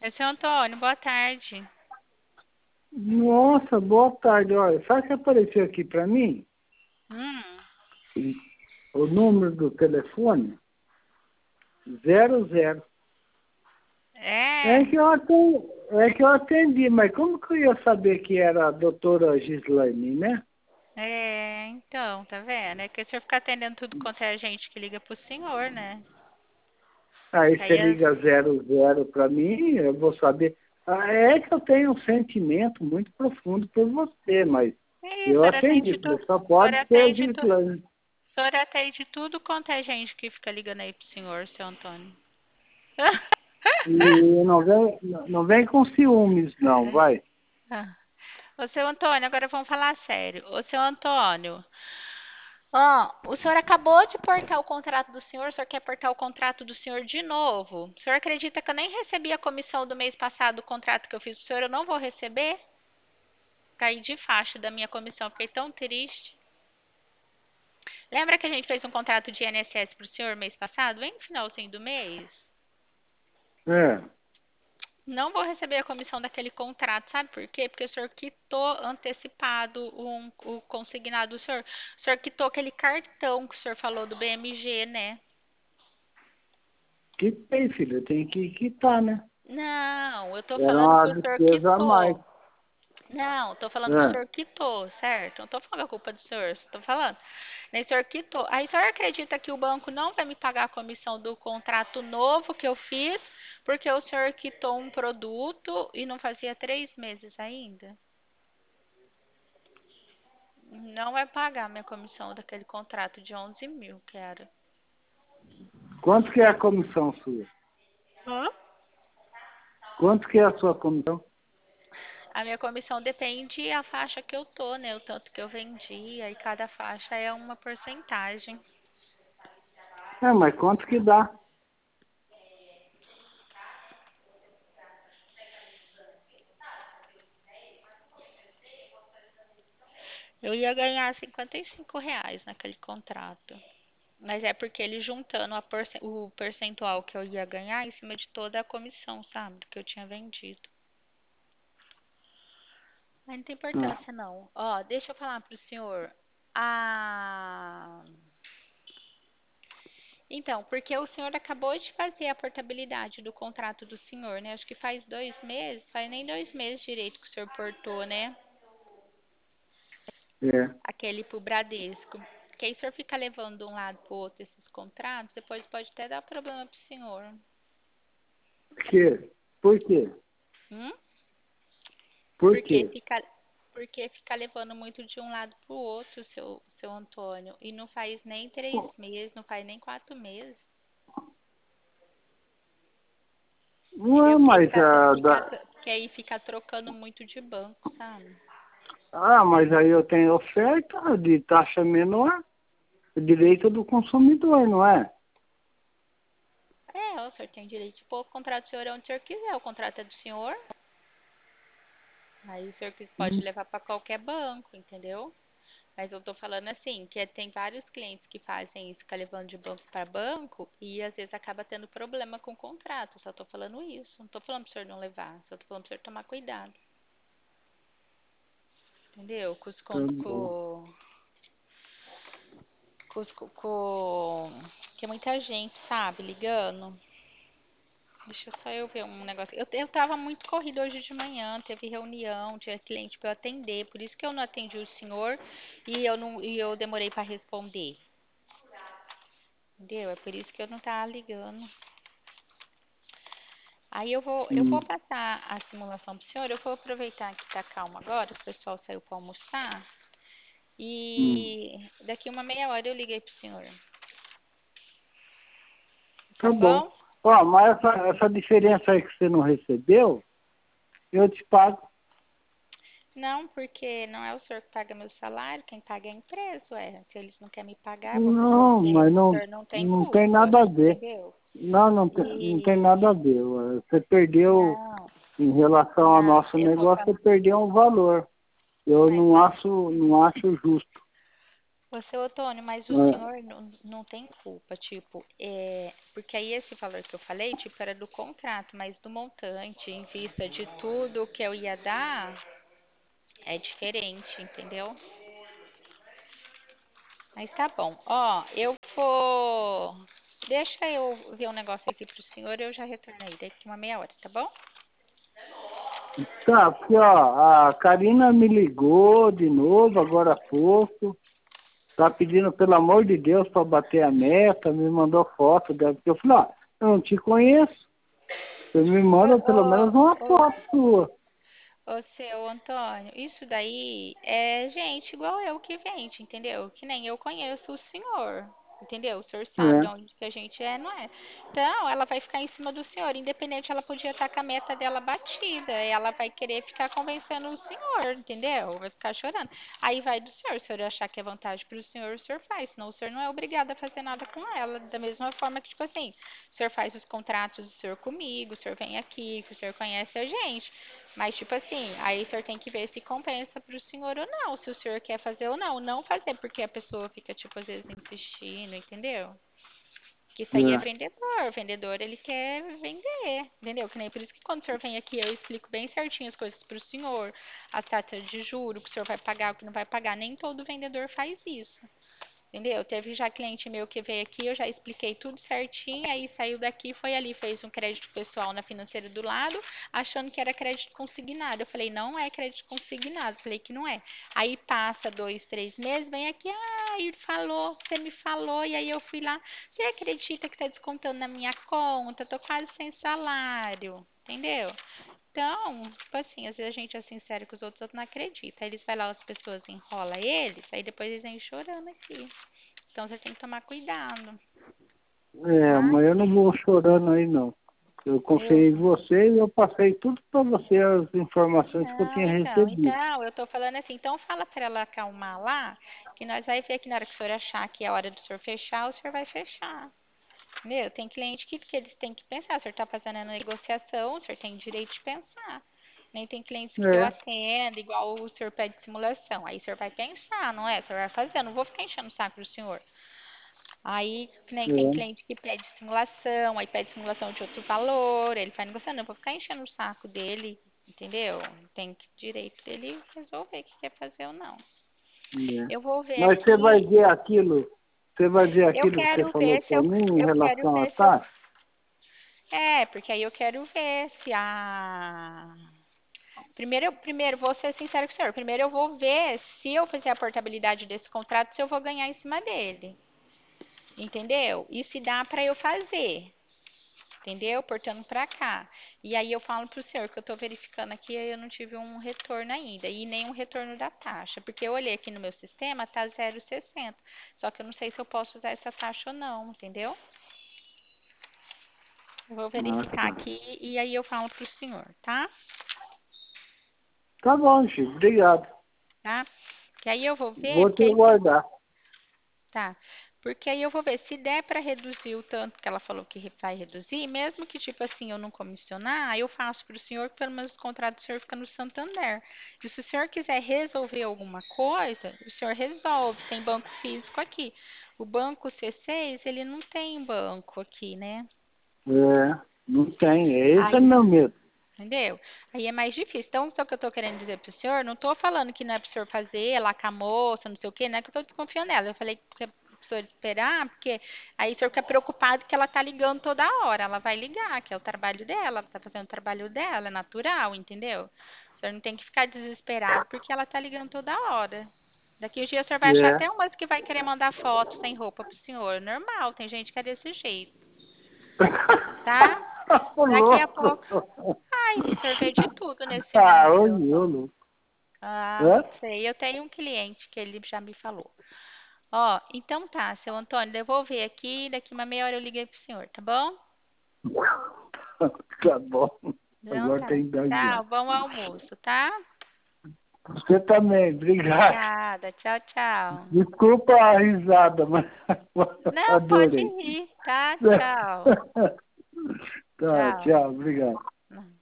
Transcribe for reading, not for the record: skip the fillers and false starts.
Seu Antônio, boa tarde. Nossa, boa tarde. Olha, sabe o que apareceu aqui para mim? Hum, O número do telefone? 00. é, É que eu atendi, mas como que eu ia saber que era a doutora Gislaine, né? então, tá vendo? É que o senhor fica atendendo tudo quanto é gente que liga pro senhor, né? Aí Que você aí as... liga 00 para mim, eu vou saber. É que eu tenho um sentimento muito profundo por você, mas Ih, o eu senhor atendi. atende Falei, tudo. só O senhor pode ser a atende tudo. Gislaine. O senhor atende tudo quanto é gente que fica ligando aí pro senhor, seu Antônio. E não vem com ciúmes, não, vai. Ô, seu Antônio, agora vamos falar sério. Ô, seu Antônio, ó, o senhor acabou de portar o contrato do senhor quer portar o contrato do senhor de novo? O senhor acredita que eu nem recebi a comissão do mês passado, o contrato que eu fiz pro senhor, eu não vou receber? Caí de faixa da minha comissão, fiquei tão triste. Lembra que a gente fez um contrato de INSS pro senhor mês passado, bem no finalzinho do mês? É. Não vou receber a comissão daquele contrato, sabe por quê? Porque o senhor quitou antecipado o consignado do senhor. O senhor quitou aquele cartão que o senhor falou do BMG, né? Que tem, filho, tem que quitar, né? Não, eu tô Era falando uma que o senhor despesa a mais. quitou. Não, tô falando que o É. senhor quitou, certo? Não tô falando a culpa do senhor, só tô falando. Nem o senhor quitou. Aí o senhor acredita que o banco não vai me pagar a comissão do contrato novo que eu fiz, porque o senhor quitou um produto e não fazia 3 meses ainda? Não vai pagar minha comissão daquele contrato de 11 mil, que era. Quanto que é a comissão sua? Hã? Quanto que é a sua comissão? A minha comissão depende da faixa que eu tô, né? O tanto que eu vendi, aí cada faixa é uma porcentagem. É, mas quanto que dá? Eu ia ganhar R$ 55 naquele contrato. Mas é porque ele juntando o percentual que eu ia ganhar em cima de toda a comissão, sabe? Do que eu tinha vendido. Mas não tem Ah, importância, não. Ó, deixa eu falar pro senhor. A Então, porque o senhor acabou de fazer a portabilidade do contrato do senhor, né? Acho que faz 2 meses, faz nem 2 meses direito que o senhor portou, né? é. Aquele pro Bradesco. Que aí o senhor fica levando de um lado pro outro esses contratos, depois pode até dar problema pro senhor. Que? Por quê? Hum? Por Porque quê? fica, porque fica levando muito de um lado pro outro, seu Antônio. E não faz nem 3 meses, não faz nem 4 meses. Não é Entendeu? mais a Que aí fica trocando muito de banco, sabe? Ah, mas aí eu tenho oferta de taxa menor, direito do consumidor, não é? É, o senhor tem direito de pôr o contrato do senhor onde o senhor quiser. O contrato é do senhor. Aí o senhor pode Hum. levar para qualquer banco, entendeu? Mas eu tô falando assim, que tem vários clientes que fazem isso, ficar levando de banco para banco e às vezes acaba tendo problema com o contrato. Só tô falando isso. Não tô falando pro senhor não levar. Só tô falando pro senhor tomar cuidado. Entendeu? Tá bom. Que é muita gente, sabe, ligando. Deixa só eu ver um negócio. Eu tava muito corrido hoje de manhã, teve reunião, tinha cliente para eu atender, por isso que eu não atendi o senhor e eu demorei para responder. Entendeu? É por isso que eu não tava ligando. Aí eu vou Hum. passar a simulação pro senhor, eu vou aproveitar que tá calmo agora, o pessoal saiu para almoçar, Hum. e daqui uma meia hora eu liguei pro senhor. Tá Tá bom. bom? Ó, mas essa diferença aí que você não recebeu, eu te pago. Não, porque não é o senhor que paga meu salário, quem paga é a empresa, ué. Se eles não querem me pagar, eu vou fazer o Não, quê? mas O não, senhor não tem não tem culpa, nada a ver. entendeu? Não tem nada a E ver. Você perdeu, não, em relação ao não, nosso eu tô negócio, você falando, perdeu um valor. Eu mas não acho justo. Ô, seu Otônio, mas o É, senhor não tem culpa, tipo, porque aí esse valor que eu falei, tipo, era do contrato, mas do montante, em vista de tudo que eu ia dar, é diferente, entendeu? Mas tá bom. Ó, eu vou. Deixa eu ver um negócio aqui pro senhor e eu já retorno aí daqui uma meia hora, tá bom? tá, porque ó, a Karina me ligou de novo agora há pouco. Tá pedindo, pelo amor de Deus, para bater a meta, me mandou foto dela. Porque eu falei, ó, eu não te conheço. Você me manda pelo menos uma Ô, ô, foto sua. ô, seu Antônio, isso daí é gente igual eu que vende, entendeu? Que nem eu conheço o senhor, entendeu? O senhor sabe de É, onde que a gente é, não é? Então, ela vai ficar em cima do senhor, independente, ela podia estar com a meta dela batida, ela vai querer ficar convencendo o senhor, entendeu? Vai ficar chorando. Aí vai do senhor, se o senhor achar que é vantagem para o senhor faz, senão o senhor não é obrigado a fazer nada com ela, da mesma forma que, tipo assim, o senhor faz os contratos do senhor comigo, o senhor vem aqui, que o senhor conhece a gente. Mas, tipo assim, aí o senhor tem que ver se compensa pro senhor ou não, se o senhor quer fazer ou não. Não fazer porque a pessoa fica, tipo, às vezes insistindo, entendeu? Que isso aí é é, vendedor. O vendedor, ele quer vender, entendeu? Que nem por isso que quando o senhor vem aqui, eu explico bem certinho as coisas pro senhor, as taxas de juro, o que o senhor vai pagar, o que não vai pagar. Nem todo vendedor faz isso. Entendeu? Teve já cliente meu que veio aqui, eu já expliquei tudo certinho, aí saiu daqui, foi ali, fez um crédito pessoal na financeira do lado, achando que era crédito consignado. Eu falei, não é crédito consignado. Falei que não é. Aí passa 2, 3 meses, vem aqui, ele falou, você me falou, e aí eu fui lá. Você acredita que tá descontando na minha conta? Tô quase sem salário. Entendeu? Então, tipo assim, às vezes a gente é sincero com os outros não acredita. Aí eles vai lá, as pessoas enrola eles, aí depois eles vêm chorando aqui. Então você tem que tomar cuidado, tá? mas eu não vou chorando aí, não. Eu Eu confiei em você e eu passei tudo para você, as informações que eu não, tinha recebido. eu tô falando assim, então fala pra ela acalmar lá, que nós vai ver que na hora que o senhor achar que é a hora do senhor fechar, o senhor vai fechar. Entendeu? Tem cliente que eles têm que pensar, o senhor tá fazendo a negociação, o senhor tem direito de pensar. Nem tem clientes que eu É, atendo, igual o senhor pede simulação. Aí o senhor vai pensar, não é? O senhor vai fazer, eu não vou ficar enchendo o saco do senhor. Aí, que nem tem é, cliente que pede simulação, aí pede simulação de outro valor, ele vai negociando, eu vou ficar enchendo o saco dele, entendeu? Tem direito dele resolver o que quer fazer ou não. é. Eu vou ver Mas aqui, você vai ver eu aquilo que você quero falou ver se para eu, mim em eu quero relação à ver se eu, taxa? porque aí eu quero ver se a primeiro vou ser sincero com o senhor. Primeiro eu vou ver se eu fizer a portabilidade desse contrato, se eu vou ganhar em cima dele. Entendeu? E se dá para eu fazer. Entendeu? Portando para cá. E aí eu falo para o senhor que eu estou verificando aqui e eu não tive um retorno ainda. E nem um retorno da taxa. Porque eu olhei aqui no meu sistema, tá 0,60. Só que eu não sei se eu posso usar essa taxa ou não, entendeu? Eu vou Ah, verificar tá. aqui e aí eu falo para o senhor, tá? Tá bom, Chico, obrigado. Tá? Que aí eu vou ver, Vou porque te aí se aguardar. Tá. Porque aí eu vou ver se der para reduzir o tanto que ela falou que vai reduzir, mesmo que tipo assim eu não comissionar, aí eu faço para o senhor, que pelo menos o contrato do senhor fica no Santander. E se o senhor quiser resolver alguma coisa, o senhor resolve. Tem banco físico aqui. O banco C6, ele não tem banco aqui, né? É, não tem. Esse é Aí meu medo. Entendeu? Aí é mais difícil. Então, o que eu tô querendo dizer pro senhor, não tô falando que não é pro senhor fazer lá com a moça, não sei o quê, não é que eu tô desconfiando nela. Eu falei que é pro senhor esperar, porque aí o senhor fica preocupado que ela tá ligando toda hora. Ela vai ligar, que é o trabalho dela, ela tá fazendo o trabalho dela, é natural, entendeu? O senhor não tem que ficar desesperado porque ela tá ligando toda hora. Daqui uns dias o senhor vai achar É. até umas que vai querer mandar foto sem roupa pro senhor. Normal, tem gente que é desse jeito, tá? Ô, Daqui a louco. pouco. Ai, o senhor vê de tudo nesse Ah, mundo, ô, seu Antônio. Nilo. Ah, Hã? sei. Eu tenho um cliente que ele já me falou. Ó, então tá, seu Antônio, eu vou ver aqui. Daqui uma meia hora eu liguei pro senhor, tá bom? Tá bom. Então Agora tá. tem que dar Tchau, já. bom almoço, tá? Você também, obrigado. Obrigada. Tchau, tchau. Desculpa a risada, mas Não, pode adorei. rir, tá? Tchau. Tá, Tchau. tchau, obrigado.